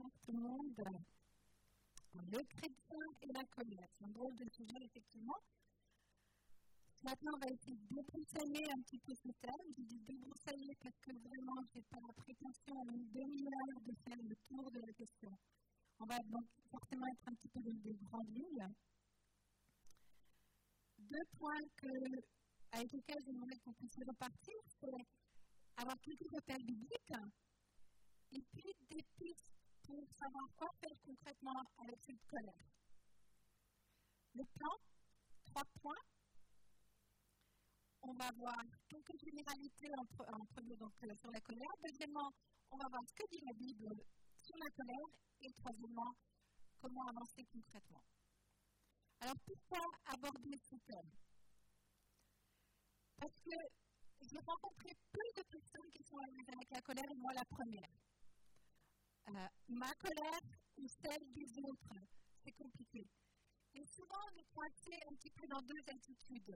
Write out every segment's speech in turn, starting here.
Bonjour tout le monde. Le chrétien et la colère, c'est un drôle de sujet effectivement. Maintenant, on va essayer de débroussailler un petit peu ce thème. Je dis débroussailler parce que vraiment, je n'ai pas la prétention en une demi-heure de faire le tour de la question. On va donc forcément être un petit peu dans des grandes lignes. Deux points avec lesquels j'aimerais qu'on puisse repartir, c'est avoir quelques repères bibliques et puis des pistes pour savoir quoi faire concrètement avec cette colère. Le plan, 3 points. On va voir quelques généralités en premier donc, sur la colère. Deuxièmement, on va voir ce que dit la Bible sur la colère. Et troisièmement, comment avancer concrètement. Alors, pourquoi aborder ce thème? Parce que j'ai rencontré peu de personnes qui sont à l'aise avec la colère, et moi la première. Ma colère ou celle des autres, c'est compliqué. Et souvent, on est coincé un petit peu dans deux attitudes.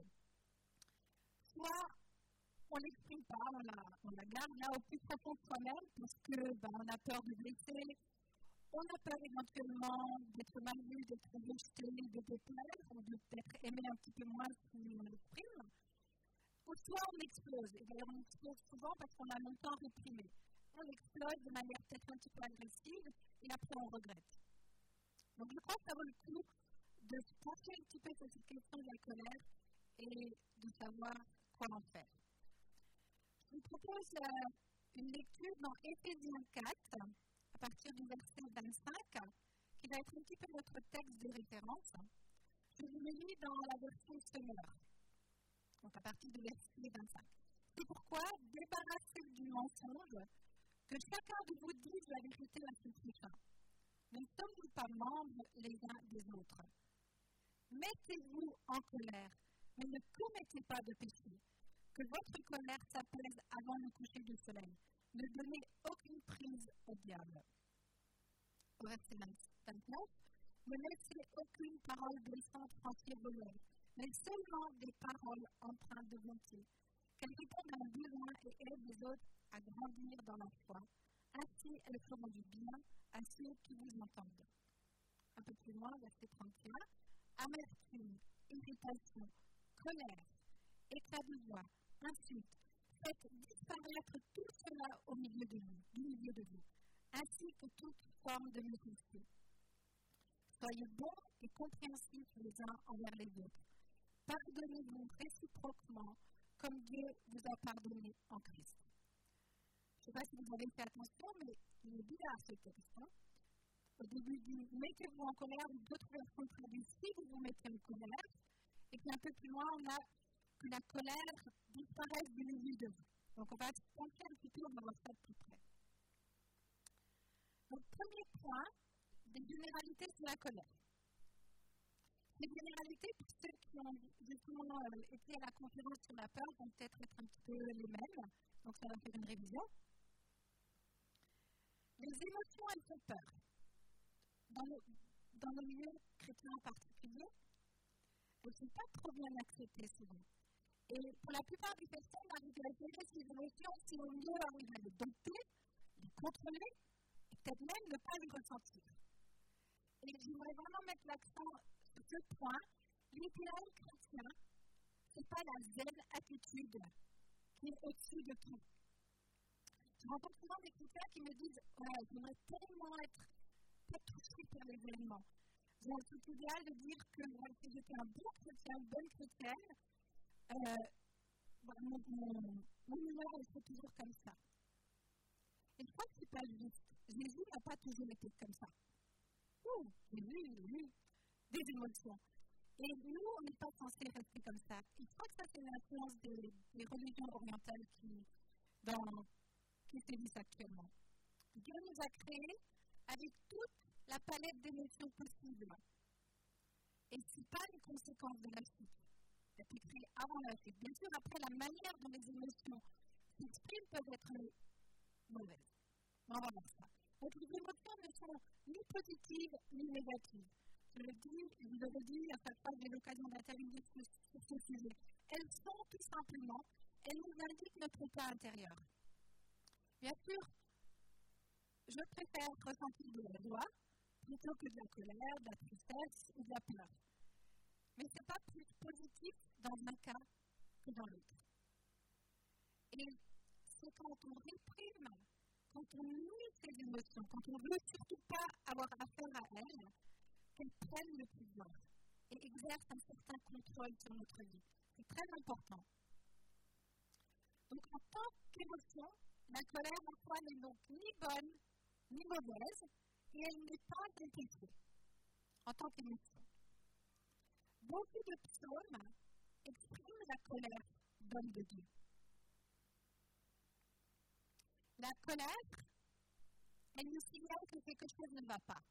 Soit on ne l'exprime pas, on la garde là au plus profond de soi-même parce qu'on a peur de blesser, on a peur éventuellement d'être mal vu, d'être rejeté, de déplaire, ou de peut-être aimer un petit peu moins si on l'exprime. Ou soit on explose. Et d'ailleurs, on explose souvent parce qu'on a longtemps réprimé. On explose de manière peut-être un petit peu agressive et après on regrette. Donc je crois que ça vaut le coup de se pencher un petit peu sur cette question de la colère et de savoir quoi en faire. Je vous propose une lecture dans Éphésiens 4, à partir du verset 25, qui va être un petit peu notre texte de référence. Je vous le lis dans la version Summer, donc à partir du verset 25. C'est pourquoi, débarrassez du mensonge, que chacun de vous dise la vérité à son prochain. Ne sommes-nous pas membres les uns des autres? Mettez-vous en colère, mais ne commettez pas de péché. Que votre colère s'apaise avant le coucher du soleil. Ne donnez aucune prise au diable. Au verset 29, ne laissez aucune parole blessante franchir vos lèvres, mais seulement des paroles empreintes de bonté. Qu'elles répondent à un besoin et aident les autres à grandir dans la foi. Ainsi, elles feront du bien à ceux qui vous entendent. Un peu plus loin, verset 31. Amertume, irritation, colère, éclat de voix, insulte. Faites disparaître tout cela du milieu de vous, ainsi que toute forme de méchanceté. Soyez bons et compréhensifs les uns envers les autres. Pardonnez-vous réciproquement comme Dieu vous a pardonné en Christ. Je ne sais pas si vous avez fait attention, mais il est bizarre ce texte. Au début, il dit « Mettez-vous en colère », d'autres versions traduisent « Si vous vous mettez en colère », et puis un peu plus loin, on a que la colère disparaisse du milieu de vous. Donc on va se pencher un petit peu, on va voir ça de plus près. Donc premier point, des généralités sur la colère. Les généralités, pour ceux qui ont justement été à la conférence sur la peur, vont peut-être être un petit peu les mêmes, donc ça va faire une révision. Les émotions, elles font peur. Dans le milieu chrétien en particulier, elles ne sont pas trop bien acceptées souvent. Et pour la plupart des personnes, arriver à gérer ces émotions, c'est au mieux arriver à les dompter, les contrôler, et peut-être même ne pas les ressentir. Et j'aimerais vraiment mettre l'accent sur ce point. L'idéal chrétien, ce n'est pas la zen attitude qui est au-dessus de tout. Je rencontre souvent des chrétiens qui me disent « Ouais, j'aimerais tellement être pas touché par les événements. » J'ai un truc idéal de dire que si j'étais un bon chrétien, une bonne chrétienne, mon humeur serait toujours comme ça. Et je crois que ce n'est pas juste. Jésus n'a pas toujours été comme ça. Jésus, des émotions. Et nous, on n'est pas censé rester comme ça. Et je crois que ça, c'est l'influence des religions orientales qui sévissent actuellement. Dieu nous a créés avec toute la palette d'émotions possibles. Et ce n'est pas une conséquence de la chute. Elle a été créée avant la chute. Bien sûr, après, la manière dont les émotions s'expriment peuvent être mauvaises. On va voir ça. Donc, les émotions ne sont ni positives ni négatives. Je le dis, et je le redis à chaque fois que j'ai l'occasion d'intervenir sur ce sujet. Elles sont tout simplement, elles nous indiquent notre état intérieur. Bien sûr, je préfère ressentir de la joie plutôt que de la colère, de la tristesse ou de la peur. Mais ce n'est pas plus positif dans un cas que dans l'autre. Et c'est quand on réprime, quand on nie ces émotions, quand on ne veut surtout pas avoir affaire à elles, qu'elles prennent le pouvoir et exercent un certain contrôle sur notre vie. C'est très important. Donc, en tant qu'émotion, la colère en soi n'est donc ni bonne ni mauvaise, et elle n'est pas un péché en tant qu'émotion. Beaucoup de psaumes expriment la colère d'homme de Dieu. La colère, elle nous signale que quelque chose ne va pas.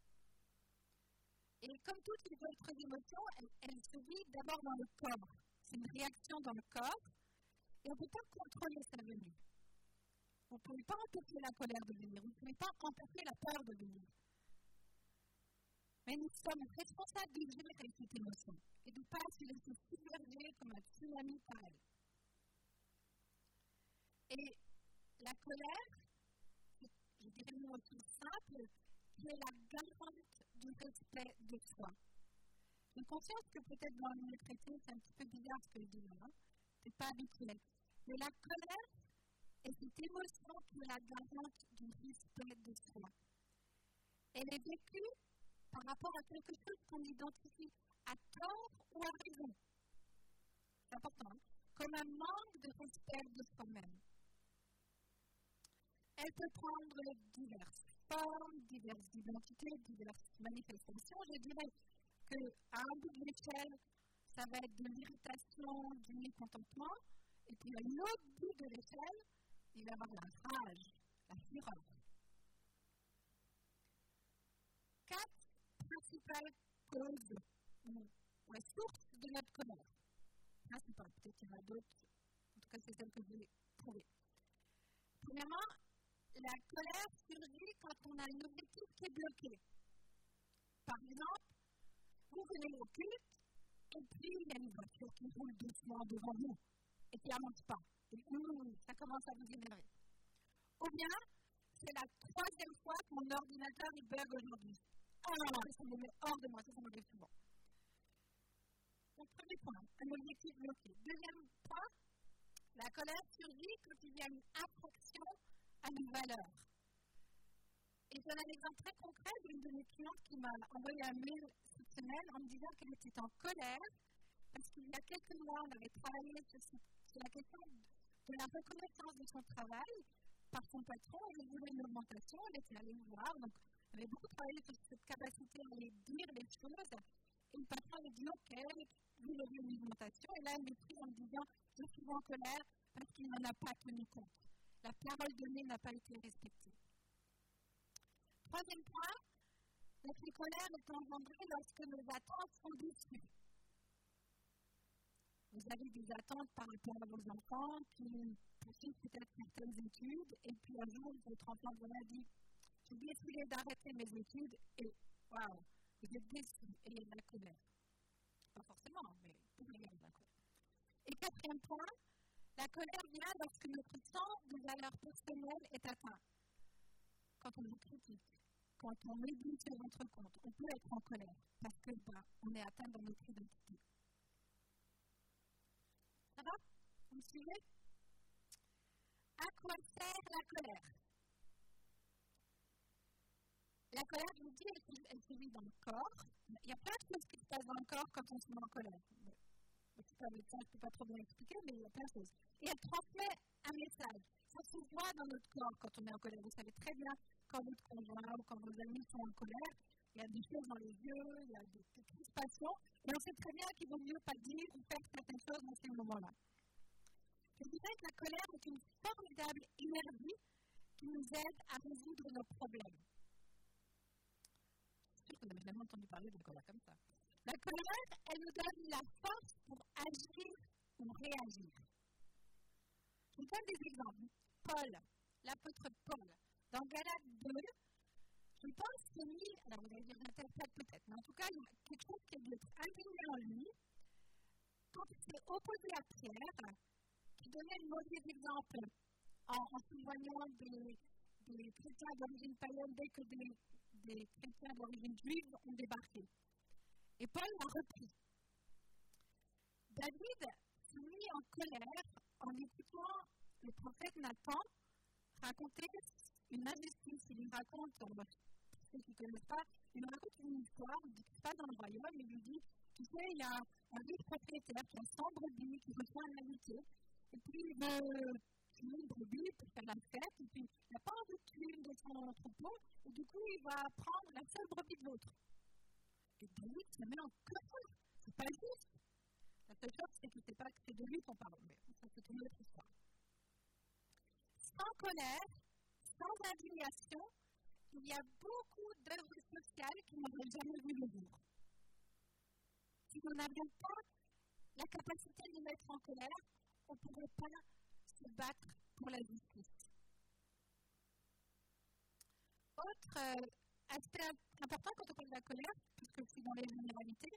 Et comme toutes les autres émotions, elle se vit d'abord dans le corps. C'est une réaction dans le corps, et on ne peut pas contrôler sa venue. Vous ne pouvez pas empêcher la colère de venir, vous ne pouvez pas empêcher la peur de venir. Mais nous sommes responsables de gérer cette émotion et de ne pas se laisser submerger comme un tsunami par elle. Et la colère, je dirais une émotion simple, qui est la garante du respect de soi. J'ai conscience que peut-être dans le traité, c'est un petit peu bizarre ce que je dis là, c'est pas habituel. Mais la colère est cette émotion qui est la garante du respect de soi. Elle est vécue par rapport à quelque chose qu'on identifie à tort ou à raison. C'est important, hein? Comme un manque de respect de soi-même. Elle peut prendre diverses formes, diverses identités, diverses manifestations. Je dirais qu'à un bout de l'échelle, ça va être de l'irritation, du mécontentement, et puis à l'autre bout de l'échelle, il va y avoir la rage, la fureur. 4 principales causes ou sources de notre colère. Principales, peut-être qu'il y en a d'autres, en tout cas c'est celle que j'ai trouvée. Premièrement, la colère surgit quand on a un objectif qui est bloqué. Par exemple, vous venez au culte, et puis il y a une voiture qui roule doucement devant vous, et qui n'avance pas. Et ça commence à vous énerver. Ou bien, c'est la 3e fois que mon ordinateur il bug aujourd'hui. Oh non, ça me met hors de moi, ça m'arrive souvent. Donc, premier point, un objectif bloqué. Deuxième point, la colère surgit quand il y a une infraction à nos valeurs. Et j'ai un exemple très concret d'une de mes clientes qui m'a envoyé un mail cette semaine en me disant qu'elle était en colère parce qu'il y a quelques mois, on avait travaillé sur la question de la reconnaissance de son travail par son patron. Elle voulait une augmentation, elle était allée le voir. Donc, on avait beaucoup travaillé sur cette capacité à aller dire les choses. Et le patron avait dit OK, vous avez une augmentation. Et là, elle m'écrit en me disant je suis en colère parce qu'il n'en a pas tenu compte. La parole donnée n'a pas été respectée. Troisième point, notre colère est engendrée lorsque nos attentes sont déçues. Vous avez des attentes par rapport à vos enfants qui poursuivent peut-être certaines études, et puis un jour, votre enfant vous a dit j'ai décidé d'arrêter mes études, et waouh, vous êtes déçu, et il y a de la colère. Pas forcément, mais pour il y a de la colère. Et quatrième point, la colère vient lorsque notre sens de valeur personnelle est atteint. Quand on nous critique, quand on médite sur notre compte, on peut être en colère parce qu'on est atteint dans notre identité. Ça va? Vous me suivez? À quoi sert la colère? La colère, je vous dis, elle se vit dans le corps. Il y a plein de choses qui se passent dans le corps quand on se met en colère. C'est pas avec ça, je ne peux pas trop bien expliquer, mais il y a plein de choses. Et elle transmet un message. Ça se voit dans notre corps quand on est en colère. Vous savez très bien, quand votre conjoint ou quand vos amis sont en colère, il y a des choses dans les yeux, il y a des crispations, et on sait très bien qu'il vaut mieux pas dire ou faire certaines choses dans ces moments-là. Je dirais que la colère est une formidable énergie qui nous aide à résoudre nos problèmes. Je suis sûre que vous avez jamais entendu parler de la colère comme ça. La colère, elle nous donne la force pour agir ou réagir. Je vous donne des exemples. Paul, l'apôtre Paul, dans Galates 2, je pense qu'il dit, alors vous allez dire, j'interprète peut-être, mais en tout cas, il y a quelque chose qui est d'être indigné en lui, quand il s'est opposé à Pierre, qui donnait le mauvais exemple en s'éloignant des des chrétiens d'origine païenne dès que des chrétiens d'origine juive ont débarqué. Et Paul l'a repris. David s'est mis en colère en écoutant le prophète Nathan raconter une injustice. Il lui raconte, pour ceux qui ne connaissent pas, il lui raconte une histoire qui se passe dans le royaume. Il lui dit, tu sais, il y a un riche propriétaire qui a 100 brebis, qui reçoit un invité, et puis il veut tuer une brebis pour faire la fête, et puis il n'a pas envie de tuer une de son troupeau, et du coup il va prendre la seule brebis de l'autre. Et David se met en colère. C'est pas juste. La seule chose, c'est qu'il ne sait pas que c'est de lui qu'on parle, mais ça c'est une autre histoire. Sans colère, sans indignation, il y a beaucoup d'œuvres sociales qui n'auraient jamais vu le jour. Si nous n'avions pas la capacité de nous mettre en colère, on ne pourrait pas se battre pour la justice. Autre aspect important quand on parle de la colère, puisque je suis dans les généralités,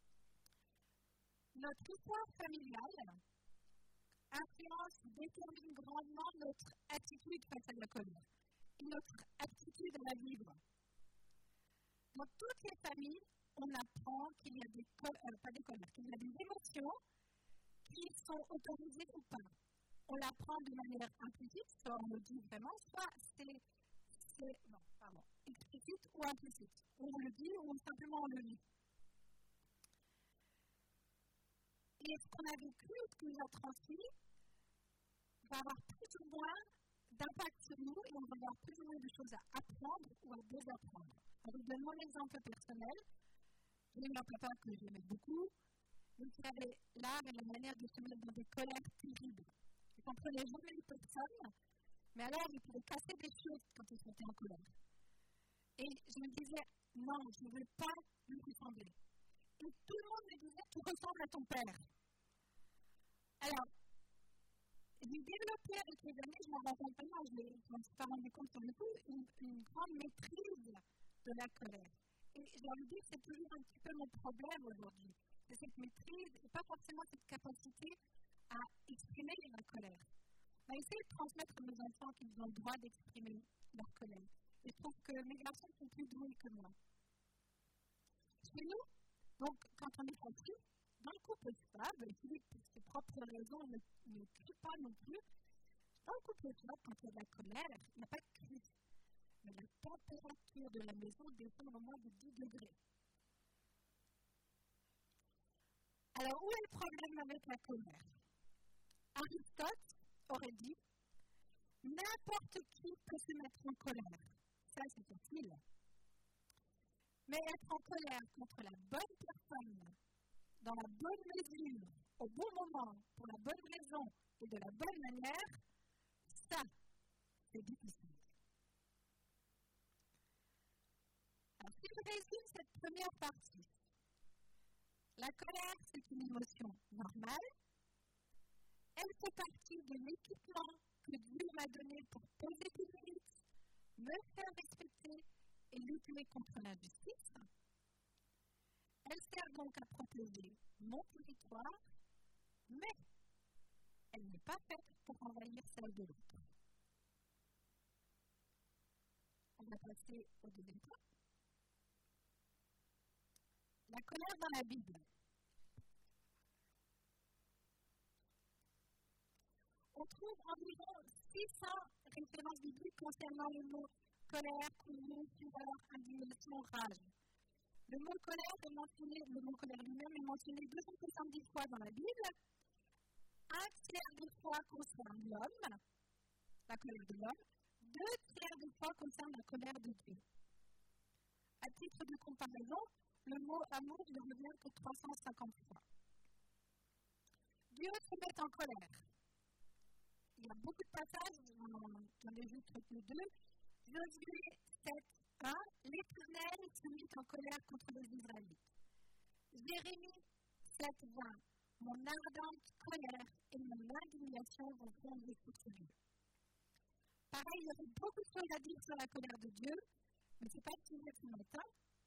notre histoire familiale influence, détermine grandement notre attitude face à la colère et notre attitude à la vivre. Dans toutes les familles, on apprend qu'il y a qu'il y a des émotions qui sont autorisées ou pas. On l'apprend de manière implicite, soit on le dit vraiment, soit c'est explicite ou implicite. On le dit ou simplement on le lit. Et ce qu'on a vécu, ce qu'on nous a transmis, va avoir plus ou moins d'impact sur nous et on va avoir plus ou moins de choses à apprendre ou à désapprendre. Avec de mon exemple personnel, j'ai eu un papa que j'aimais beaucoup, mais qui avait l'art et la manière de se mettre dans des colères terribles. Il ne comprenait jamais les personnes, mais alors il pouvait casser des choses quand il se mettait en colère. Et je me disais, non, je ne veux pas lui ressembler. Et tout le monde me disait, tu ressembles à ton père. Alors, j'ai développé avec les années, je m'en rends compte pas, je m'en suis pas rendu compte sur le coup, une grande maîtrise de la colère. Et j'ai envie de dire que c'est toujours un petit peu mon problème aujourd'hui. C'est cette maîtrise et pas forcément cette capacité à exprimer ma colère. On a essayé de transmettre à mes enfants qu'ils ont le droit d'exprimer leur colère. Et je trouve que mes garçons sont plus doués que moi. Chez nous, donc, quand on est compris, dans le couple stable, et Philippe, pour ses propres raisons, ne crie pas non plus. Dans le couple stable, quand il y a de la colère, il n'y a pas de cri. Mais la température de la maison descend au moins de 10 degrés. Alors, où est le problème avec la colère? Aristote aurait dit « N'importe qui peut se mettre en colère. » Ça, c'est facile. Mais être en colère contre la bonne personne, dans la bonne mesure, au bon moment, pour la bonne raison et de la bonne manière, ça, c'est difficile. Alors, si je résume cette première partie, la colère, c'est une émotion normale. Elle fait partie de l'équipement que Dieu m'a donné pour poser des limites, me faire respecter et lutter contre l'injustice. Elle sert donc à protéger mon territoire, mais elle n'est pas faite pour envahir celle de l'autre. On va passer au deuxième point. La colère dans la Bible. On trouve environ 600 références bibliques concernant le mot colère, colère, fureur, indignation, rage. Le mot colère lui-même est mentionné 270 fois dans la Bible. Un tiers des fois concerne l'homme, la colère de l'homme. 2 tiers des fois concerne la colère de Dieu. À titre de comparaison, le mot amour ne revient que 350 fois. Dieu se met en colère. Il y a beaucoup de passages, j'en ai juste retenu 2. Josué 7:1, l'Éternel se mit en colère contre les Israélites. Jérémie 7:20, mon ardente colère et mon indignation vont fondre sur Dieu. Pareil, il y aurait beaucoup de choses à dire sur la colère de Dieu, mais ce n'est pas le sujet ce matin.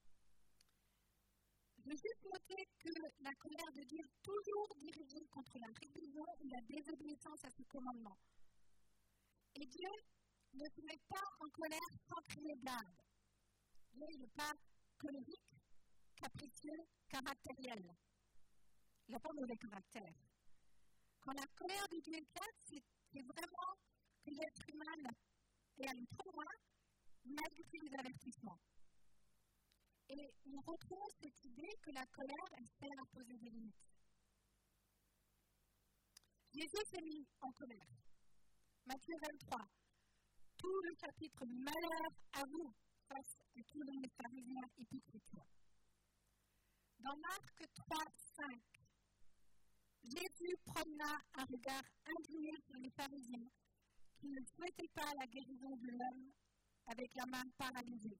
Je veux juste noter que la colère de Dieu est toujours dirigée contre la rébellion ou la désobéissance à ses commandements. Et Dieu ne se met pas en colère sans crier garde. Il n'est pas colérique, capricieux, caractériel. Il n'a pas mauvais caractère. Quand la colère de Dieu éclate, c'est vraiment que l'être humain est allé trop loin, malgré les avertissements. Et nous retrouvons cette idée que la colère, elle sert à poser des limites. Jésus s'est mis en colère. Matthieu 23. Tout le chapitre malheur à vous face à tous les pharisiens hypocrites. Dans Marc 3, 5, Jésus promena un regard indigné sur les pharisiens qui ne souhaitaient pas la guérison de l'homme avec la main paralysée.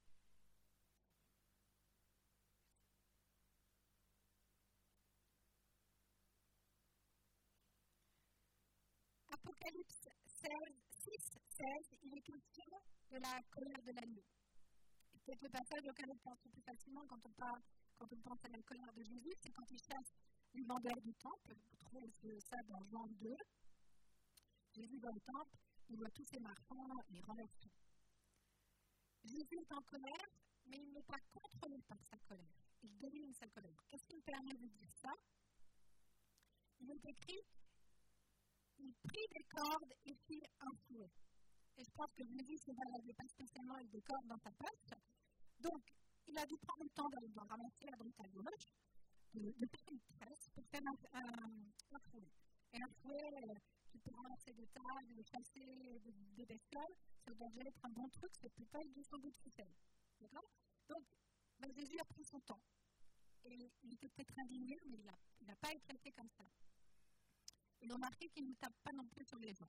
Apocalypse 6, 16, il est question de la colère de l'agneau. C'est peut-être le passage auquel on pense le plus facilement quand on pense à la colère de Jésus, c'est quand il chasse les vendeurs du temple. Vous trouvez ça dans Jean 2. Jésus dans le temple, il voit tous ces marchands et il renverse tout. Jésus est en colère, mais il n'est pas contrôlé par sa colère. Il domine sa colère. Qu'est-ce qui me permet de dire ça? Il est écrit, il prit des cordes et fit un fouet. Et je pense que Jésus ne se baladait pas spécialement avec des cordes dans sa poche. Donc, il a dû prendre le temps de ramasser à droite à gauche, de faire une tresse pour faire un fouet. Et un fouet qui peut ramasser des tables, de chasser des bestioles, ça doit déjà être un bon truc, ça ne peut pas être juste au bout de ficelle. D'accord? Donc, Jésus a pris son temps. Et il était peut-être indigné, mais il n'a pas été traité comme ça. Et remarquez qu'il ne tape pas non plus sur les gens.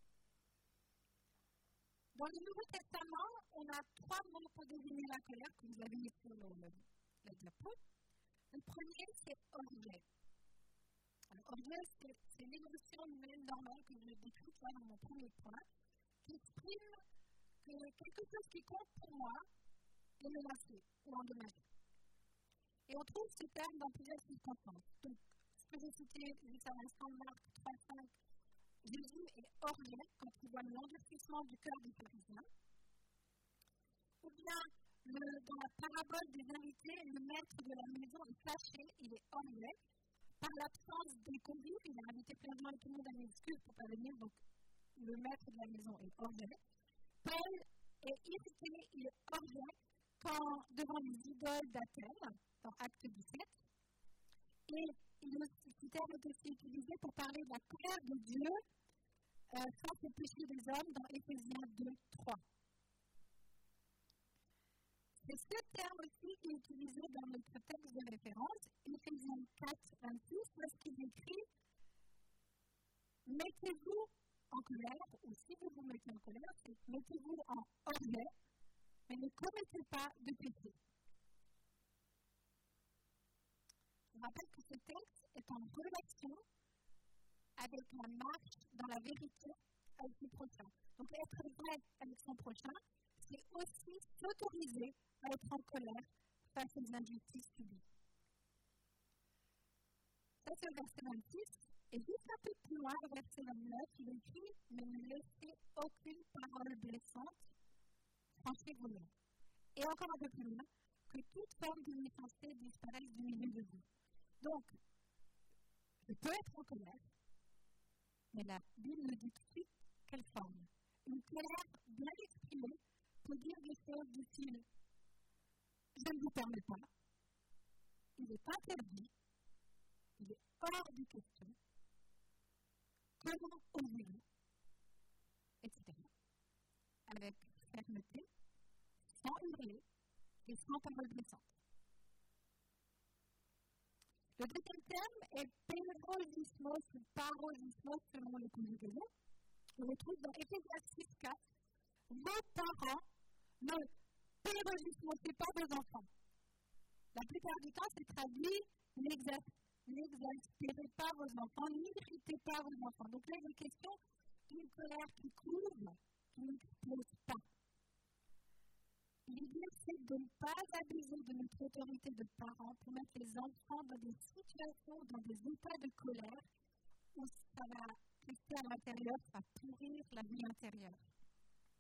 Dans le Nouveau Testament, on a 3 mots pour désigner la colère que vous avez mis sur la diapo. Le premier, c'est orgueil. Alors, orgueil, c'est l'émotion humaine normale que je décris là dans mon premier point, qui exprime que quelque chose qui compte pour moi est menacé ou endommagé. Et on trouve ce terme dans plusieurs circonstances. Donc, ce que j'ai cité juste à l'instant, Marc 3, 5, Jésus est orgueil quand il voit l'endurcissement du cœur des pharisiens. Ou bien, dans la parabole des invités, le maître de la maison est fâché, il est orgueil. Par l'absence des convives, il a invité plein de gens et tout le monde a une excuse pour ne pas venir, donc le maître de la maison est orgueil. Paul est irrité, il est orgueil quand, devant les idoles d'Athènes, dans Acte 17, et ce terme est aussi utilisé pour parler de la colère de Dieu face au péché des hommes dans Éphésiens 2, 3. C'est ce terme aussi qui est utilisé dans notre texte de référence, Éphésiens 4, 26, lorsqu'il écrit « Mettez-vous en colère » ou « Si vous vous mettez en colère, c'est « Mettez-vous en orgueil, mais ne commettez pas de péché. » Je rappelle que ce texte est en relation avec la marche dans la vérité avec son prochain. Donc être vrai avec son prochain, c'est aussi s'autoriser à être en colère face aux injustices subies. Ça, c'est le verset 26. Et juste un peu plus loin, au verset 29, il écrit « Ne me laissez aucune parole blessante, franchez vos lèvres. » Et encore un peu plus loin, « Que toute forme de méchanceté disparaisse du milieu de vous. » Donc, je peux être en colère, mais la Bible me dit tout de suite quelle forme. Une colère bien exprimée peut dire des choses du style « Je ne vous permets pas, il est interdit, il est hors de question, comment osez-vous » etc. Avec fermeté, sans hurler et sans parole blessante. Le deuxième terme est pérogismos ou parogismos selon les conjugaisons. On le trouve dans Éphésiens 6, 4. Vos parents ne pérogismosez pas vos enfants. La plupart du temps, c'est traduit n'exaspérez pas vos enfants, n'irritez pas vos enfants. Donc là, il est question d'une colère qui couvre, qui n'explose pas. L'idée, c'est de ne pas abuser de notre autorité de parents pour mettre les enfants dans des situations, dans des états de colère où ça va rester à l'intérieur, ça va pourrir la vie intérieure.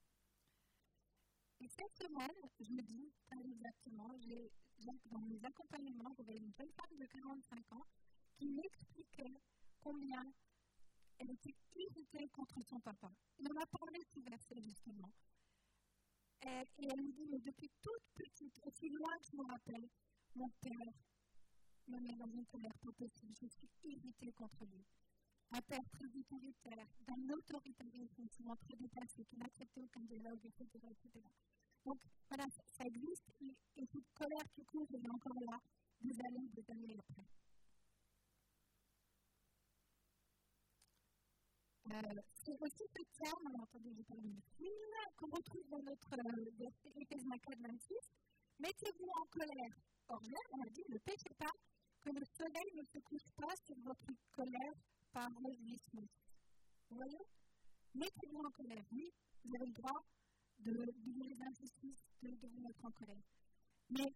Et cette semaine, je me dis, pas exactement, dans mes accompagnements, j'avais une jeune femme de 45 ans qui m'expliquait combien elle était irritée contre son papa. Il en a parlé de ce verset, justement. Et elle me dit, mais depuis toute petite, aussi loin que je me rappelle, mon père me met dans une colère pas possible. Je suis irritée contre lui. Un père très autoritaire, d'un autoritarisme souvent très déplacé, qui n'acceptait aucun dialogue, etc. Donc, voilà, ça existe, et cette colère qui couvre, elle est encore là, des années après. C'est aussi ce terme, attendez, j'ai perdu le fil, qu'on retrouve dans notre verset Éphésiens 4:26. Mettez-vous en colère. Or, là, on a dit, ne péchez pas, que le soleil ne se couche pas sur votre colère par réjouissement. Vous voyez? Mettez-vous en colère. Oui, vous avez le droit de vivre les injustices, de vous mettre en colère. Mais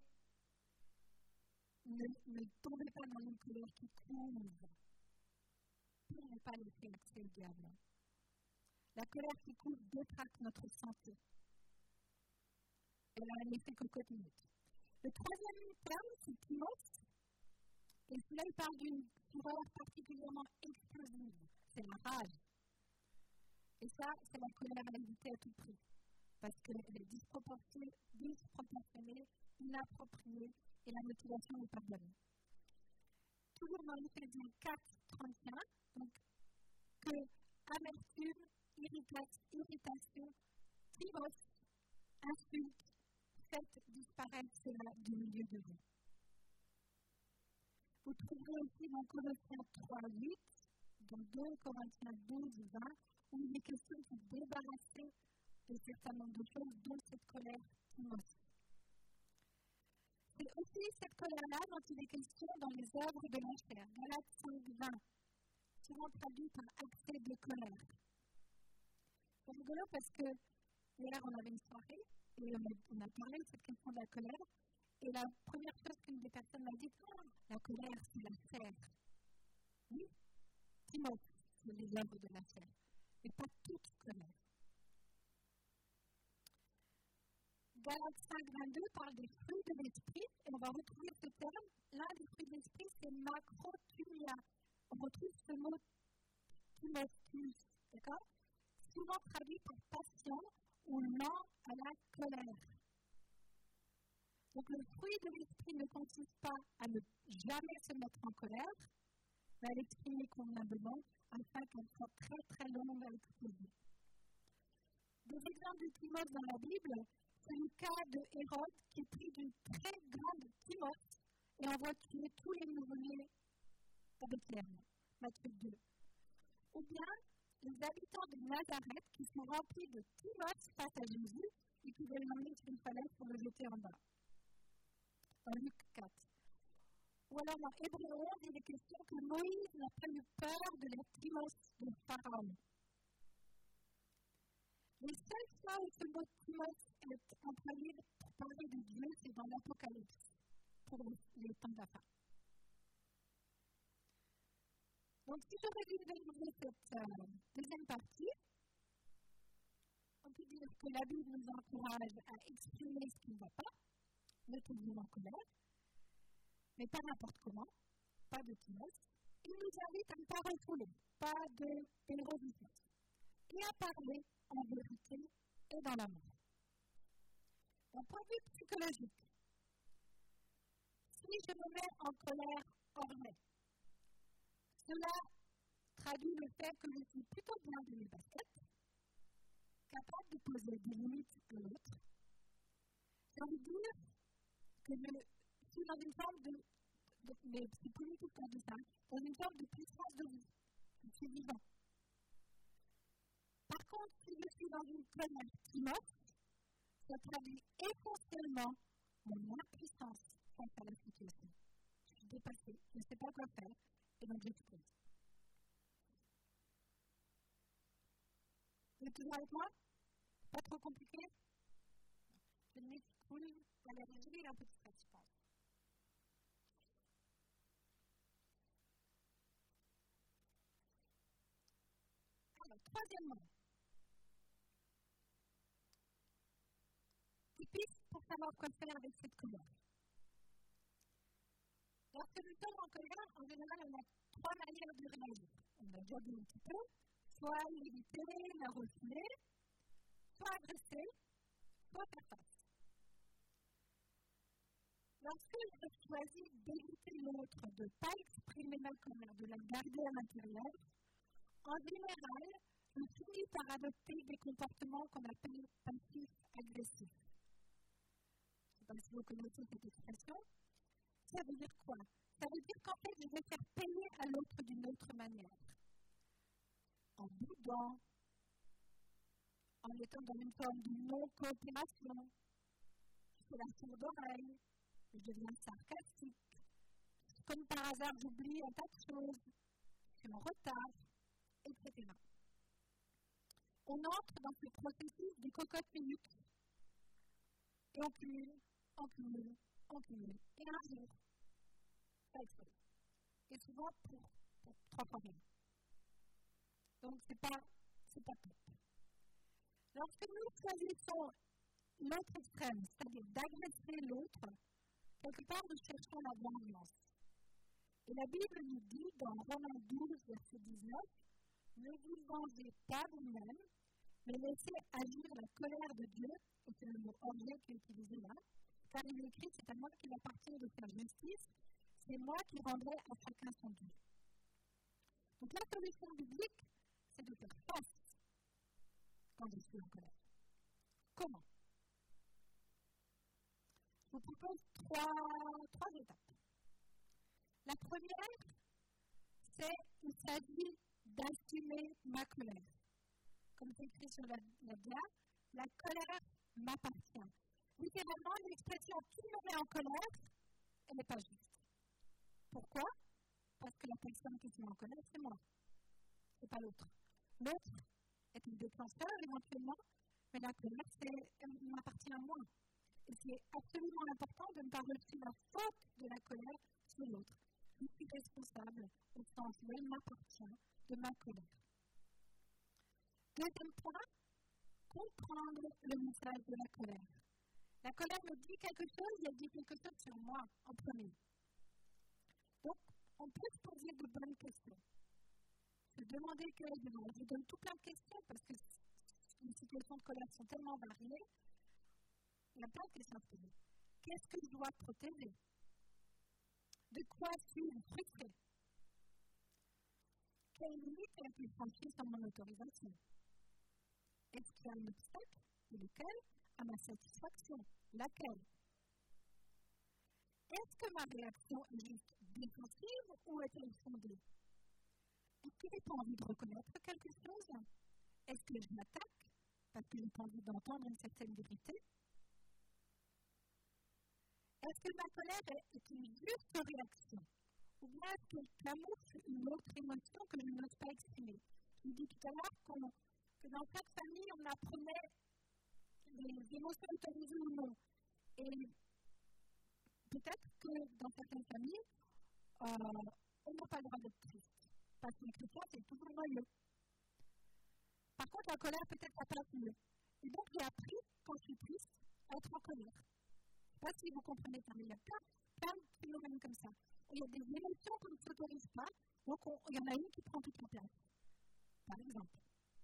ne tombez pas dans une colère qui couvre pour ne pas laisser accès au diable. La colère qui couvre détraque notre santé. Elle a un effet cocotte minute. Le troisième terme, c'est timos. Et celui-là, il parle d'une fureur particulièrement explosive. C'est la rage. Et ça, c'est la colère à éviter à tout prix. Parce qu'elle est disproportionnée, inappropriée, et la motivation n'est pas bonne. Toujours dans Éphésiens 4:31, donc, que amertume, irritation, timos, insulte, faites disparaître cela du milieu de vous. Vous trouverez aussi dans Colossiens 3:8, dans 2 Corinthiens 12:20, où il est question de se débarrasser de certains nombres de choses, dont cette colère timos. C'est aussi cette colère-là dont il est question dans les œuvres de la chair. Galates 5:20, souvent traduit par accès de colère. C'est rigolo parce que hier on avait une soirée et on a parlé de cette question de la colère. Et la première chose qu'une des personnes m'a dit, la colère, c'est la chair. Oui, timos, c'est les œuvres de la chair. Mais pas toute colère. Galates 5:22 parle des fruits de l'esprit, et on va retrouver ce terme. L'un des fruits de l'esprit, c'est macrothumia. On retrouve ce mot timostus, d'accord? Souvent traduit par passion ou lent à la colère. Donc le fruit de l'esprit ne consiste pas à ne jamais se mettre en colère, mais à l'exprimer convenablement afin qu'elle soit très très longue à exposer. Des exemples de timos dans la Bible, c'est le cas de Hérode qui prit d'une très grande timos et envoie tuer tous les nouveau-nés à Bethléem, Matthieu 2. Ou bien les habitants de Nazareth qui sont remplis de timos face à Jésus et qui veulent l'emmener sur une falaise pour le jeter en bas. Dans Luc 4. Ou alors dans Hébreux 11, il est question que Moïse n'a pas eu peur de la timos de Pharaon. Les seules fois où ce mot timos est employé pour parler de Dieu, c'est dans l'Apocalypse, pour les temps de la fin. Donc, si je résume cette deuxième partie, on peut dire que la Bible nous encourage à exprimer ce qui ne va pas, mettez-vous en colère, mais pas n'importe comment, pas de timos. Il nous invite à ne pas refouler, pas de pérovisation, et à parler en vérité et dans l'amour. D'un point de vue psychologique, si je me mets en colère hors mai, cela traduit le fait que je suis plutôt bien de mes baskets, capable de poser des limites à l'autre. J'ai envie de dire que je suis dans une forme mais c'est politique quand je dis ça, dans une forme de puissance de vie. Je suis vivant. Par contre, si je suis dans une colère timos, ça traduit essentiellement mon impuissance face à la situation. Je suis dépassée, je ne sais pas quoi faire, et donc j'explose. Vous êtes toujours avec moi? Pas trop compliqué? Je m'excuse, je vais un peu de stress, je pense. Alors, troisièmement, quelques pistes pour savoir quoi faire avec cette colère. Lorsque nous sommes en colère, en général, on a 3 manières de réagir. On a déjà dit un petit peu, soit l'éviter, la refouler, soit agresser, soit faire face. Lorsque je choisis d'éviter l'autre, de ne pas exprimer ma colère, de la garder à l'intérieur, en général, je finis par adopter des comportements qu'on appelle passifs-agressifs. Je ne sais pas si vous connaissez cette expression. Ça veut dire quoi? Ça veut dire qu'en fait, je vais faire payer à l'autre d'une autre manière. En boudant, en étant dans une forme de non-coopération. Je fais la sourde oreille, je deviens sarcastique. Comme par hasard, j'oublie un tas de choses, je suis en retard, etc. On entre dans ce processus du cocotte-minute. Et on cumule. Et un jour, ça explose. Et souvent pour 3 fois rien. Donc, c'est pas top. Lorsque nous choisissons l'autre extrême, c'est-à-dire d'agresser l'autre, quelque part nous cherchons la vengeance. Et la Bible nous dit dans Romains 12, verset 19, ne vous vengez pas vous-même, mais laissez agir la colère de Dieu, et c'est le mot orgueil qui est utilisé là, car il est écrit, c'est à moi qu'il appartient de faire justice, c'est moi qui rendrai à chacun son dû. Donc la solution biblique, c'est de faire face quand je suis en colère. Comment? Je vous propose 3 étapes. La première, il s'agit d'assumer ma colère. Comme c'est écrit sur la dia, la colère m'appartient. Littéralement, l'expression qui me met en colère, elle n'est pas juste. Pourquoi? Parce que la personne qui se met en colère, c'est moi. Ce n'est pas l'autre. L'autre est un déclencheur éventuellement, mais la colère, elle m'appartient à moi. Et c'est absolument important de ne pas rejeter la faute de la colère sur l'autre. Je suis responsable au sens où elle m'appartient de ma colère. Deuxième point, comprendre le message de la colère. La colère me dit quelque chose, elle dit quelque chose sur moi en premier. Donc, on peut se poser de bonnes questions. Se demander quelle est demande. Je donne tout plein de questions parce que les situations de colère sont tellement variées. Il y a plein de questions à se poser. Qu'est-ce que je dois protéger? De quoi suis-je frustré? Quelle limite a-t-il franchi sans mon autorisation? Est-ce qu'il y a un obstacle? Et lequel? À ma satisfaction. Laquelle? Est-ce que ma réaction est juste défensive ou est-elle fondée? Est-ce que je n'ai pas envie de reconnaître quelque chose? Est-ce que je m'attaque parce que je n'ai pas envie d'entendre une certaine vérité? Est-ce que ma colère est une juste réaction? Ou bien est-ce qu'elle camoufle une autre émotion que je n'ose pas exprimer? Je vous dis tout à l'heure que dans chaque famille, on apprenait les émotions autorisées ou non. Et peut-être que dans certaines familles, on n'a pas le droit d'être triste. Parce que les chrétiens, c'est toujours joyeux. Par contre, la colère, peut-être, ça passe mieux. Et donc, j'ai appris, quand je suis triste, à être en colère. Je ne sais pas si vous comprenez ça, mais il y a plein de phénomènes comme ça. Il y a des émotions qu'on ne s'autorise pas, donc il y en a une qui prend toute la place. Par exemple.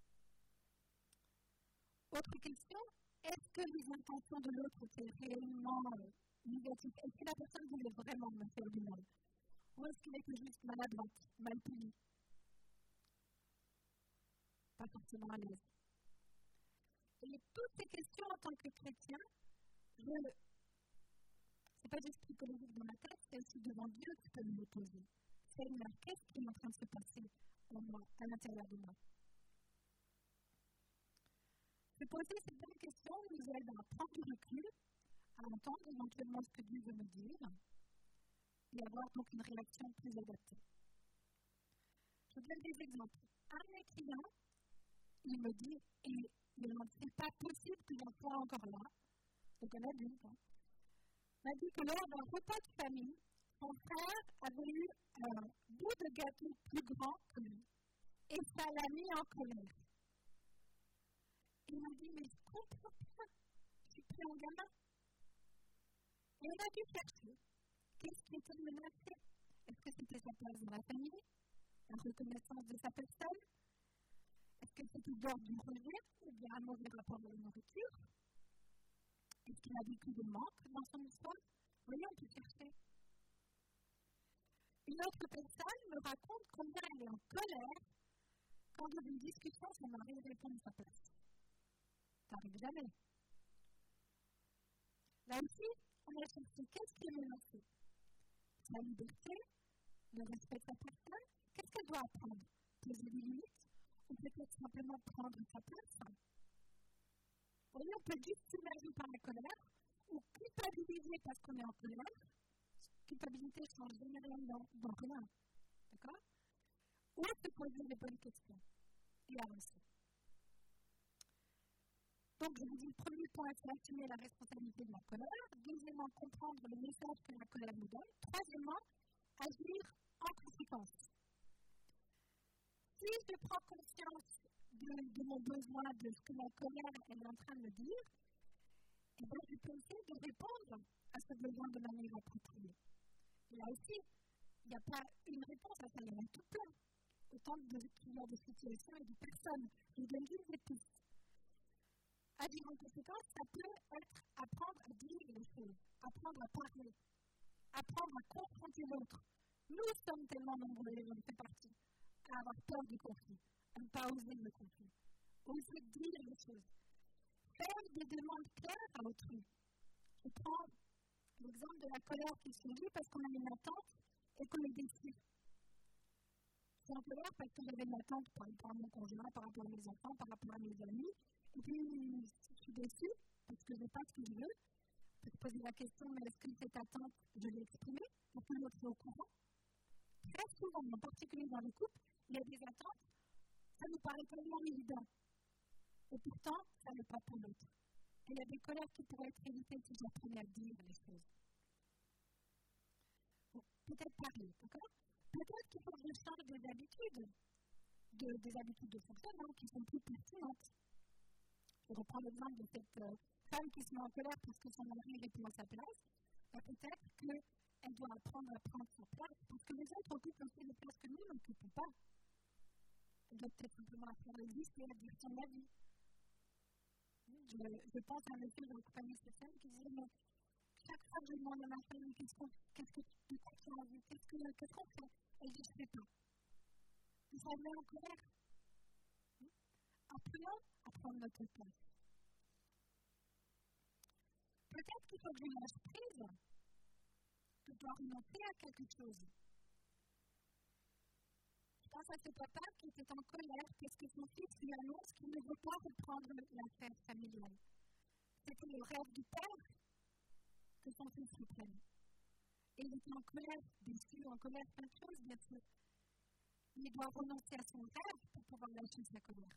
Autre question, est-ce que les intentions de l'autre étaient réellement négatives? Est-ce que la personne voulait vraiment me faire du mal? Ou est-ce qu'elle était juste maladroite, mal punie? Pas forcément à l'aise. Et toutes ces questions en tant que chrétien, c'est pas juste psychologique dans ma tête, c'est aussi devant Dieu que je peux me poser. Seigneur, qu'est-ce qui est en train de se passer en moi, à l'intérieur de moi? Se poser ces bonnes questions nous aide à prendre du recul, à entendre éventuellement ce que Dieu veut me dire et avoir donc une réaction plus adaptée. Je vous donne des exemples. Un de mes clients, il me dit, et il m'a dit, c'est pas possible que j'en sois encore là, donc un adulte, m'a dit que lors d'un repas de famille, son frère avait eu un bout de gâteau plus grand que lui, et ça l'a mis en colère. Il m'a dit, mais je comprends pas, je suis pas menacé en gamin. Et on a dû chercher qu'est-ce qui était menacé. Est-ce que c'était sa place dans la famille, la reconnaissance de sa personne? Est-ce que c'était d'ordre du rejet ou bien un mauvais rapport à la nourriture? Est-ce qu'il a vécu de manque dans son histoire? Oui, on peut chercher. Une autre personne me raconte combien elle est en colère quand dans une discussion, son mari répond à sa place. Ça n'arrive jamais. Là aussi, on a cherché qu'est-ce qui est menacé? Sa liberté, le respect de sa personne, qu'est-ce qu'elle doit apprendre? Poser des limites ou peut-être simplement prendre sa place? Oui, on peut juste s'immerger par la colère ou culpabiliser parce qu'on est en colère. Culpabilité ne change jamais rien dans rien. D'accord? Ou se poser les bonnes questions et avancer. Donc, je vous dis, le premier point, c'est assumer la responsabilité de la colère. Deuxièmement, comprendre le message que la colère nous donne. Troisièmement, agir en conséquence. Si je prends conscience de mon besoin, de ce que la colère est en train de me dire, eh bien, je peux essayer de répondre à ce besoin de manière appropriée. Et là aussi, il n'y a pas une réponse à ça, il y en a tout plein. Autant qu'il y a de situations et de personnes. Je donne juste des pistes. Agir en conséquence, ça peut être apprendre à dire les choses, apprendre à parler, apprendre à confronter l'autre. Nous sommes tellement nombreux, et on fait partie, à avoir peur du conflit, à ne pas oser le conflit, oser dire les choses, faire des demandes claires à autrui. Je prends l'exemple de la colère qui surgit parce qu'on a une attente et qu'on est déçu. Je suis en colère parce que j'avais une attente par rapport à mon conjoint, par rapport à mes enfants, par rapport à mes amis. Et puis, je suis déçue parce que je n'ai pas ce que je veux. Je peux se poser la question, mais est-ce que cette attente, je l'ai exprimée? Est-ce que l'autre est au courant? Très souvent, en particulier dans le couple, il y a des attentes. Ça nous paraît tellement évident. Et pourtant, ça n'est pas pour l'autre. Et il y a des colères qui pourraient être évitées si j'apprenais à dire les choses. Bon, peut-être parler, d'accord? Peut-être qu'il faut que je change des habitudes de fonctionnement qui sont plus pertinentes. Je reprends l'exemple de cette femme qui se met en colère parce que son mari répond à sa place. Peut-être qu'elle doit apprendre à prendre sa place parce que les autres occupent aussi des places que nous n'occupons pas. Elle doit peut-être simplement apprendre à exister, à dire son avis. Je pense à un monsieur dans l'accompagnement social qui disait mais chaque fois que je demande à ma femme qu'est-ce que tu as envie, qu'est-ce qu'on fait? Elle dit je ne sais pas. Elle s'en met en colère. Apprenons à prendre notre place. Peut-être qu'il faut que je lâche prise, que je dois renoncer à quelque chose. Je pense à ce papa qui était en colère parce que son fils lui annonce qu'il ne veut pas reprendre l'affaire familiale. C'était le rêve du père que son fils reprenne. Et il était en colère, déçu, en colère, plein de choses, bien sûr. Il doit renoncer à son rêve pour pouvoir lâcher sa colère.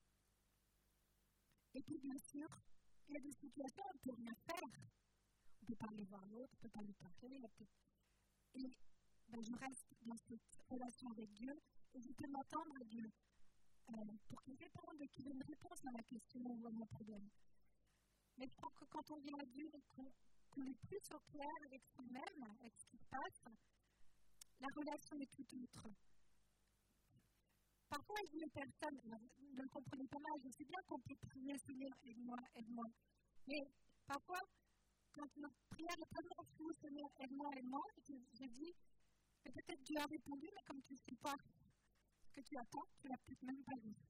Et puis, bien sûr, il y a des situations où on ne peut rien faire. On ne peut pas aller voir l'autre, on ne peut pas lui parler. Et je reste dans cette relation avec Dieu et je peux m'attendre à Dieu pour qu'il réponde et qu'il ait une réponse à ma question ou à mon problème. Mais je crois que quand on vient à Dieu et qu'on est plus au clair avec soi-même, avec ce qui se passe, la relation est tout autre. Parfois, je dis aux personnes, ne le comprenez pas mal, je sais bien qu'on peut prier, Seigneur, aide-moi, aide-moi. Mais parfois, quand notre prière est tellement floue, Seigneur, aide-moi, aide-moi, je dis, peut-être Dieu a répondu, mais comme tu ne sais pas ce que tu attends, tu ne l'as peut-être même pas vu.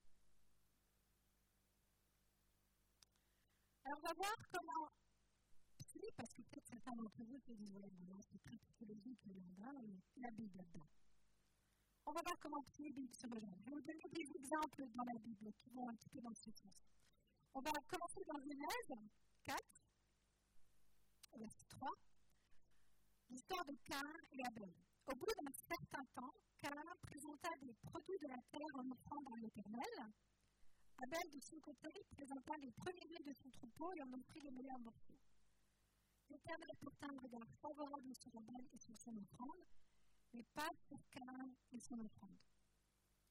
Alors, on va voir comment, parce que peut-être certains d'entre vous se disent, ouais, c'est très psychologique, la Bible là-dedans. On va voir comment prier Bible se rejoint. Je vais vous donner des exemples dans la Bible qui vont un petit peu dans ce sens. On va commencer dans Genèse 4, verset 3, l'histoire de Caïn et Abel. Au bout d'un certain temps, Caïn présenta des produits de la terre en offrande à l'Éternel. Abel, de son côté, présenta les premiers-nés de son troupeau et en offrit les meilleurs morceaux. L'Éternel porta un regard favorable sur Abel et sur son offrande, mais pas sur Caïn et son offrande.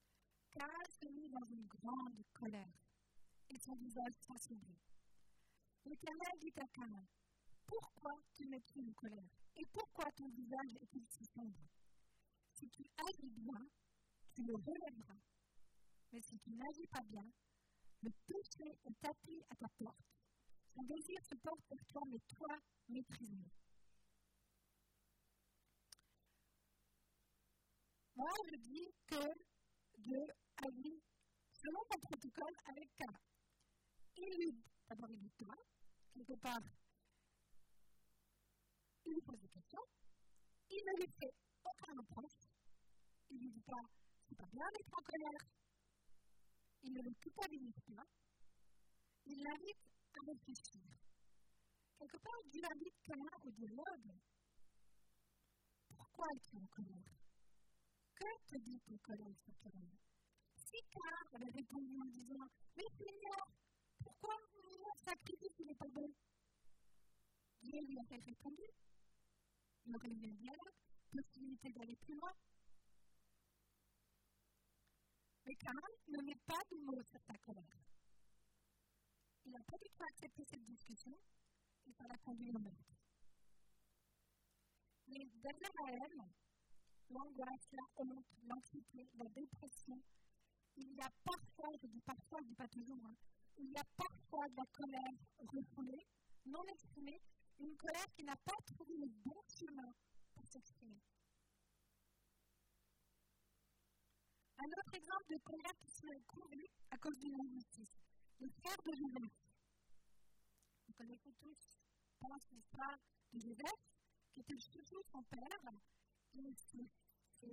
Caïn se mit dans une grande colère et son visage s'assombrit. L'Éternel dit à Caïn, pourquoi tu me-tu en colère? Et pourquoi ton visage est-il si sombre? Si tu agis bien, tu le relèveras. Mais si tu n'agis pas bien, le péché est tapis à ta porte. Son désir se porte vers toi, mais toi, méprise-le. Moi, je dis que Dieu agit selon son protocole avec Caïn. Il lui dit toi, quelque part, il lui pose des questions, il ne lui fait aucun reproche, il ne lui dit pas, c'est pas bien d'être en colère, il ne le culpabilise pas, il l'invite à réfléchir. Quelque part, Dieu invite Caïn au dialogue. Pourquoi es-tu en colère? Que te dit ton colère sur Caïn? Si Caïn avait répondu en disant, mais Seigneur, pourquoi mon sacrifice n'est pas bon? Dieu lui aurait répondu. Il aurait eu un dialogue, possibilité d'aller plus loin. Mais Caïn ne met pas de mots sur sa colère. Il n'a pas du tout accepté cette discussion et ça l'a conduit au meurtre. Mais derrière la haine, l'angoisse, la honte, l'anxiété, la dépression, il y a parfois, je dis pas toujours, il y a parfois de la colère refoulée, non exprimée, une colère qui n'a pas trouvé le bon chemin pour s'exprimer. Un autre exemple de colère qui se met couvée à cause d'une injustice. Le frère de Joseph. Vous connaissez tous, je pense, l'histoire de Joseph, qui était le chouchou de son père, et ses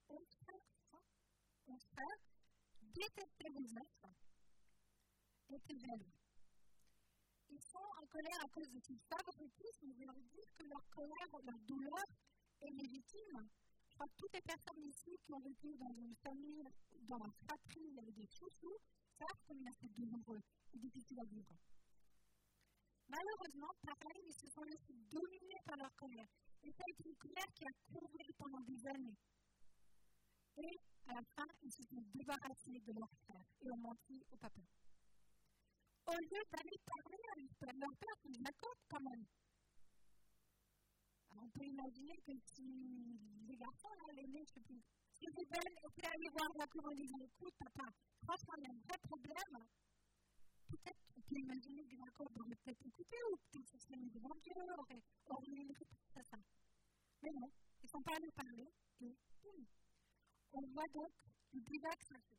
11 frères détestaient Joseph, étaient jaloux. Ils sont en colère à cause de ce favoritisme, je leur dis que leur colère, leur douleur est légitime. Je crois que toutes les personnes ici qui ont vécu dans une famille, dans la fratrie, il y avait des chouchous, savent combien c'est douloureux et difficile à vivre. Malheureusement, pareil, ils se sont laissés dominer par leur colère. Et ça a été une colère qui a couru pendant des années. Et à la fin, ils se sont débarrassés de leur frère et ont menti au papa. Au lieu d'aller parler à leur père, c'est Jacob quand même. Alors, on peut imaginer que si les garçons, l'aîné, je ne sais plus, si Ruben était allé voir Jacob en disant écoute, papa, franchement, il y a un vrai problème. Peut-être on peut imaginer que Jacob aurait peut-être écouté ou peut-être se serait mis devant Dieu, aurait eu une réponse à ça. Mais non, ils ne sont pas allés parler et on voit donc le divague s'affirmer.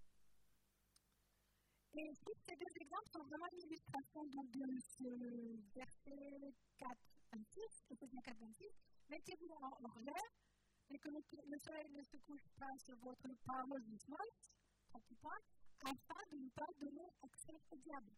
Et ici, ces deux exemples sont vraiment une illustration de ce verset 4, 26, Éphésiens 4, 26. Mettez-vous en l'air, mais que le soleil ne se couche pas sur votre power this month, afin de ne pas donner accès au diable.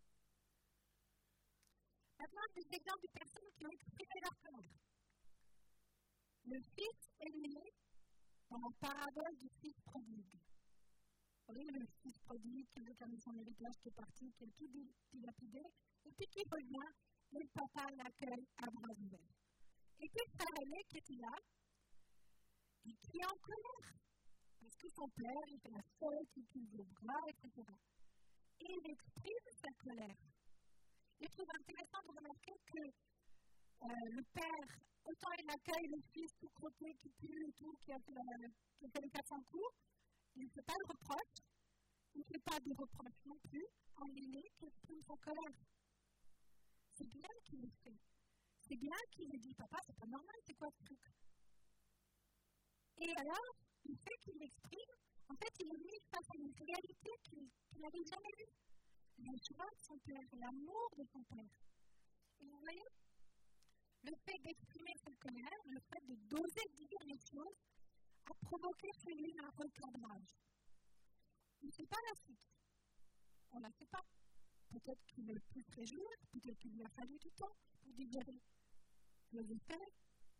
Maintenant, des exemples de personnes qui ont exprimé leur colère. Le fils aîné dans la parabole du fils prodigue. Vous voyez, le fils prodigue qui a mis son héritage, qui est parti, qui a tout dilapidé, et puis qui revient, et le papa l'accueille à bras ouverts. Et puis, le frère aîné qui était là, et qui est en colère. Parce que son père, il fait la faute, il tue le bras, etc. Et il exprime sa colère. Je trouve intéressant de remarquer que le père, autant il accueille le fils tout crotté, qui pue et tout, qui a fait les 400 coups, il ne fait pas de reproche, il ne fait pas de reproche non plus à l'aîné qui exprime sa colère. C'est bien qu'il le fait. C'est bien qu'il lui dit papa, c'est pas normal, c'est quoi ce truc? Et alors, le fait qu'il l'exprime, en fait, il est mis face à une réalité qu'il n'avait jamais vue. La joie de son père, l'amour de son père. Et vous voyez, le fait d'exprimer sa colère, le fait de d'oser dire les choses, a provoqué chez lui un recadrage. Il ne sait pas la suite. On ne la sait pas. Peut-être qu'il ne peut se réjouir, peut-être qu'il lui a fallu du temps pour digérer. Je l'espère.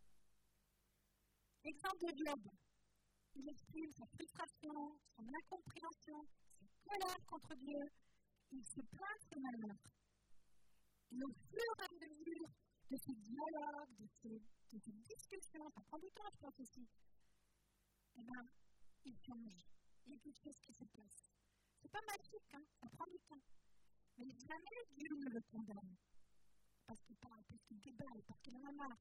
Exemple de Job. Il exprime sa frustration, son incompréhension, sa colère contre Dieu. Il se plaint de ses malheurs. Et au fur et à mesure de ces dialogues, de ces discussions, ça prend du temps, je pense aussi, eh bien, il change. Il y a quelque chose qui se passe. C'est pas magique, ça prend du temps. Mais jamais Dieu ne le condamne. Parce qu'il parle, parce qu'il débat, parce qu'il en a marre.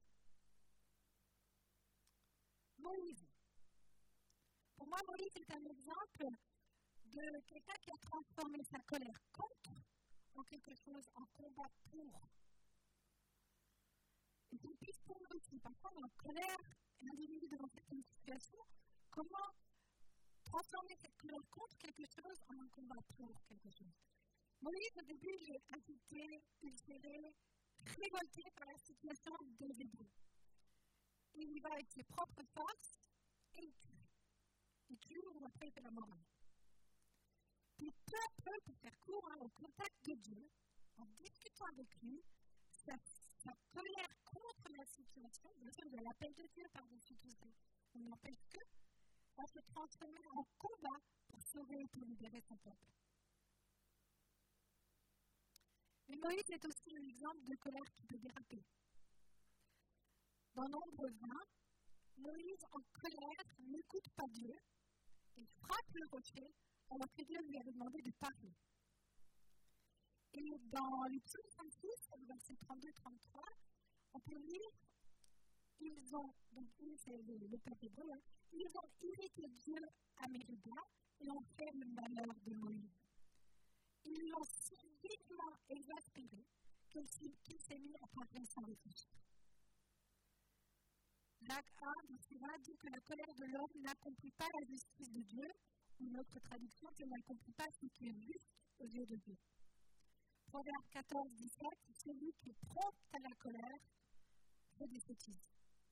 Moïse. Pour moi, Moïse est un exemple de quelqu'un qui a transformé sa colère contre en quelque chose, en combat pour. Et c'est une piste pour nous aussi. Parfois, on est en colère, l'individu devant certaines situations. Comment transformer cette colère contre quelque chose en un combat pour quelque chose. Moïse, au début, il est agité, ulcéré, révolté par la situation des Hébreux. Il y va avec ses propres forces et il tue. Il tue ou après il fait la morale. Puis peu à peu, pour faire court, au contact de Dieu, en discutant avec lui, sa colère contre la situation, bien sûr, il y a l'appel de Dieu par-dessus tout ça. On n'empêche que va se transformer en combat pour sauver et pour libérer son peuple. Mais Moïse est aussi un exemple de colère qui peut déraper. Dans Nombre 20, Moïse, en colère, n'écoute pas Dieu et frappe le rocher alors que Dieu lui avait demandé de parler. Et dans le psaume 56, versets 32-33, on peut lire c'est le peuple hébreu, ils ont irrité Dieu à Mériba et ont fait le malheur de Moïse. Ils l'ont si vivement exaspéré qu'il s'est mis à parler sans réfléchir. Jacques 1, verset 20, dit que la colère de l'homme n'accomplit pas la justice de Dieu, ou notre traduction, c'est n'accomplit pas ce qui est juste aux yeux de Dieu. Proverbe 14, 17, celui qui est prompt à la colère fait des sottises.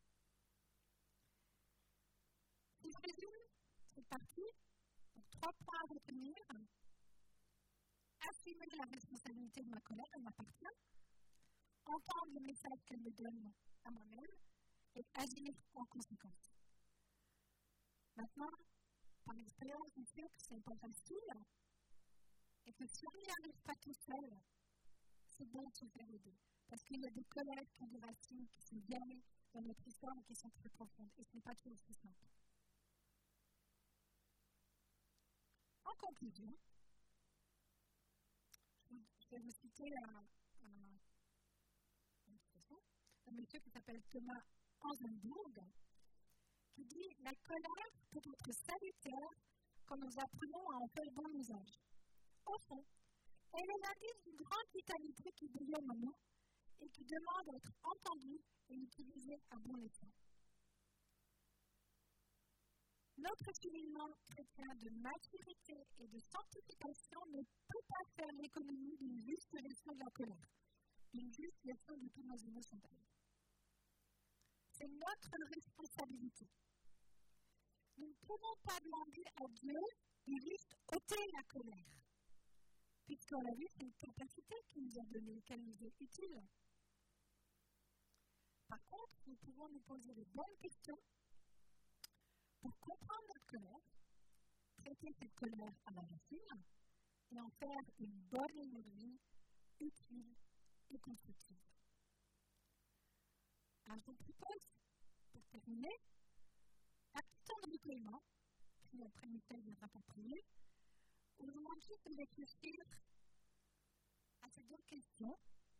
Si je résume cette partie, donc 3 points à retenir. Assumer la responsabilité de ma colère, elle m'appartient. Entendre le message qu'elle me donne à moi-même et agir en conséquence. Maintenant, par expérience, je sais que ce n'est pas facile et que si on n'y arrive pas tout seul, c'est bon de se faire aider. Parce qu'il y a des colères qui ont des racines, qui sont vieilles dans notre histoire et qui sont très profondes. Et ce n'est pas toujours si simple. En conclusion, je vais vous citer un monsieur qui s'appelle Thomas Anzenburg, qui dit « La colère peut être salutaire quand nous apprenons à en faire bon usage. Au fond, elle est l'indice d'une grande vitalité qui bouillonne en nous et qui demande d'être entendue et utilisée à bon escient. Notre cheminement chrétien de maturité et de sanctification ne peut pas faire l'économie d'une juste gestion de la colère, d'une juste gestion de toutes nos émotions. C'est notre responsabilité. Nous ne pouvons pas demander à Dieu de juste ôter la colère, puisqu'on l'a vu, c'est une capacité qu'il nous a donnée, qu'elle nous est utile. Par contre, nous pouvons nous poser les bonnes questions pour comprendre notre colère, traiter cette colère à la racine et en faire une bonne énergie utile et constructive. Alors, je vous propose, pour terminer, un petit temps de recueillement, puis après Michel viendra pour prier, où je vous demande juste de réfléchir à ces deux questions.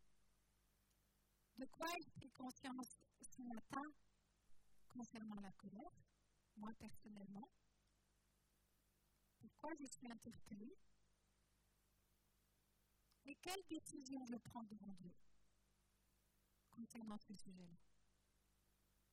De quoi ai-je pris conscience ce matin concernant la colère, moi personnellement? Pourquoi je suis interpellée? Et quelle décision je prends devant Dieu concernant ce sujet-là?